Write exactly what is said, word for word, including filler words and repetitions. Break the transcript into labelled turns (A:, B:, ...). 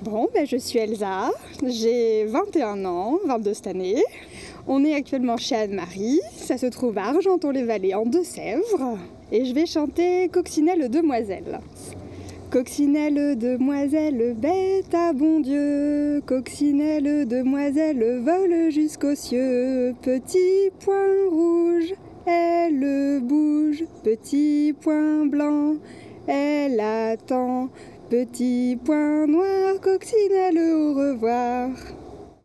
A: Bon, ben, je suis Elsa, j'ai vingt et un ans, vingt-deux cette année. On est actuellement chez Anne-Marie, ça se trouve à Argenton-les-Vallées en Deux-Sèvres. Et je vais chanter Coccinelle demoiselle. Coccinelle demoiselle, bête à bon Dieu, Coccinelle demoiselle, vole jusqu'aux cieux. Petit point rouge, elle bouge, petit point blanc, elle attend. Petit point noir, Coccinelle, au revoir.